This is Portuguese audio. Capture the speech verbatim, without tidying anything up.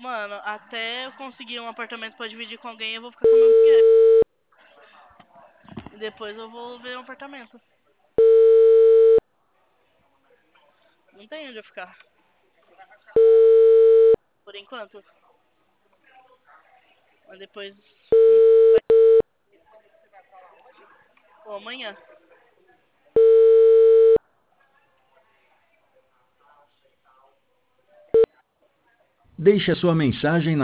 Mano, até eu conseguir um apartamento pra dividir com alguém, eu vou ficar com o meu dinheiro. E depois eu vou ver um apartamento. Não tem onde eu ficar. Por enquanto. Mas depois. Ou amanhã. Deixe a sua mensagem na